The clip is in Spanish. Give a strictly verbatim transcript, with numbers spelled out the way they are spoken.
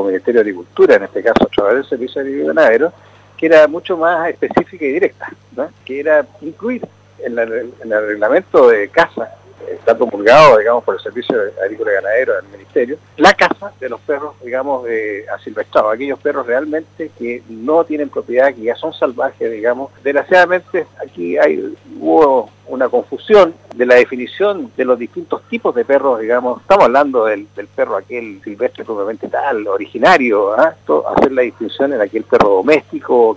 como Ministerio de Agricultura, en este caso a través del Servicio Agrícola Ganadero, que era mucho más específica y directa, ¿no? Que era incluir en, la, en el reglamento de caza, está promulgado, digamos, por el Servicio Agrícola Ganadero del Ministerio, la caza de los perros, digamos, eh, asilvestrados, aquellos perros realmente que no tienen propiedad, que ya son salvajes, digamos. Desgraciadamente aquí hay hubo una confusión de la definición de los distintos tipos de perros, digamos. Estamos hablando del, del perro aquel silvestre propiamente tal, originario, ¿eh? Hacer la distinción en aquel perro doméstico